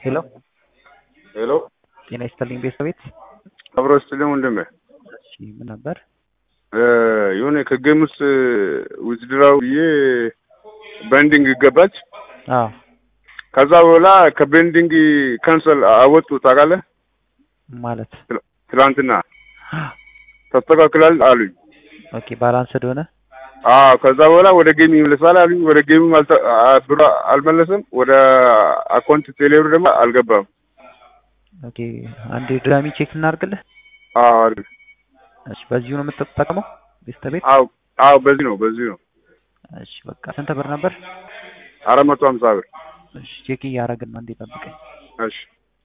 ሄሎ ሄሎ ጤና ይስጥልኝ ቤተሰቤት። አብሮ ስትልኝ ወንድሜ እሺ ምን ነበር? የሆነ ከጌም ውስጥ ውዝድራው በኤንዲንግ ገባች። አዎ ከዛ በኋላ ከቤንዲንግ ካንሰል አወጡ ታውቃለህ? ማለት ትላንትና ተስተካክሏል አሉኝ። ኦኬ ባላንስድ ሆነ። ከዛ በኋላ ወደ ጌም ይመለሳል አሉኝ። ወደ ጌም ብሎ አልመለሰም። ወደ አካውንት ቴሌብር ደግሞ አልገባም። ኦኬ አንዴ ድራሚ ቼክ እናድርግልህ። አሪፍ። እሺ በዚሁ ነው የምትጠቀመው ቤተሰቤት? በዚህ ነው። እሺ በቃ ስንት ብር ነበር? 450 ብር። እሺ ቼክ እያደረግን ነው፣ አንዴ ጠብቀኝ። እሺ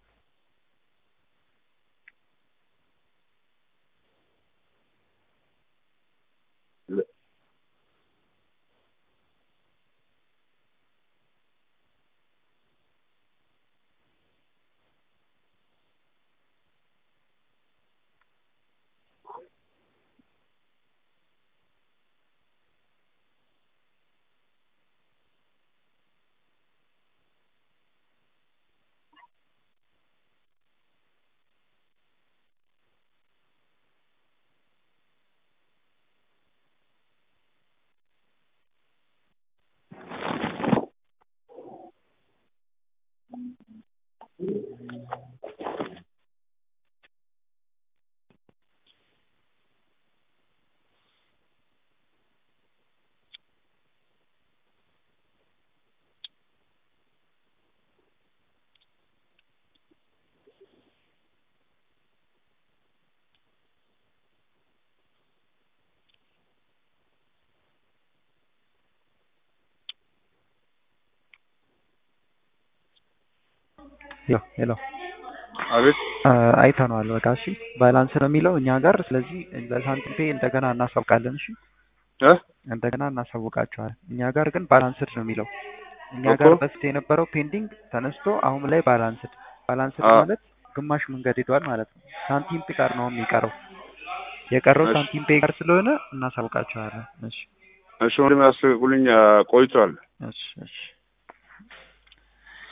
ሄሎ አቤት። አይተነዋል። በቃ እሺ ባላንስ ነው የሚለው እኛ ጋር። ስለዚህ ለሳንቲም ፔይ እንደገና እናሳውቃለን። እሺ እንደገና እናሳውቃቸዋለን። እኛ ጋር ግን ባላንስድ ነው የሚለው። እኛ ጋር በፊት የነበረው ፔንዲንግ ተነስቶ አሁን ላይ ባላንስድ ማለት ግማሽ መንገድ ሄዷል ማለት ነው። ሳንቲም ፔይ ጋር ነው የሚቀረው። የቀረው ሳንቲም ፔይ ጋር ስለሆነ እናሳውቃቸዋለን። እሺ ወንድሜ አስተካክሉኝ፣ ቆይቷል። እሺ